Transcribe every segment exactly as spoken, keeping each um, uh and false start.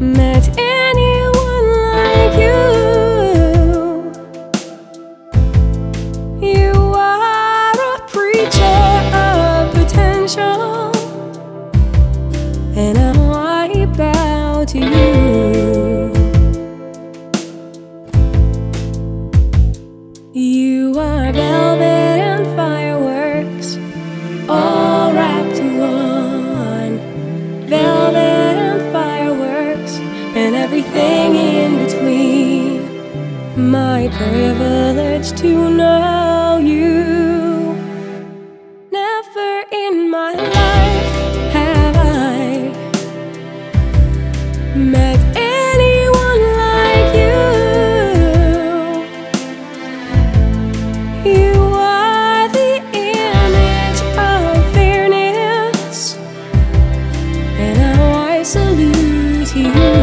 met anyone like you. You are a preacher of potential, and now I bow to you. You are velvet and fireworks, all wrapped in one. Velvet and fireworks, and everything in between. My privilege to know you. Never in my life have I met anyone like you. You are the image of fairness, and now I salute you.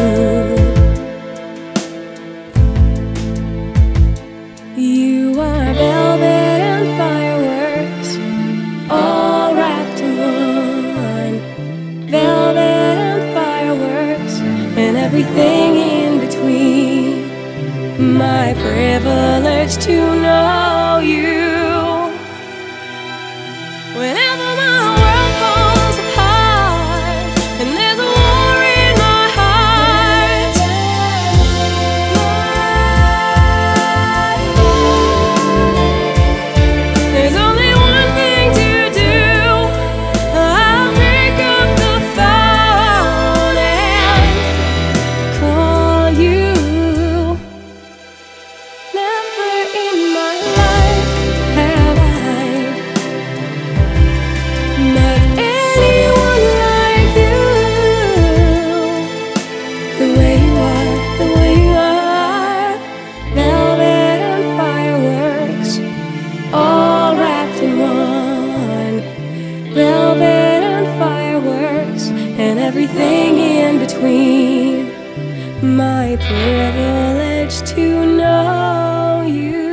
You are velvet and fireworks, all wrapped in one. Velvet and fireworks, and everything in between. My privilege to know you. Whenever my world falls apart and there's a war in my heart, there's only one thing to do. I'll pick up the phone and call you. Never in my life have I met anyone like you. The way you are, the way you are. Velvet and fireworks, all wrapped in one. Velvet and fireworks, and everything in between. My privilege to know you.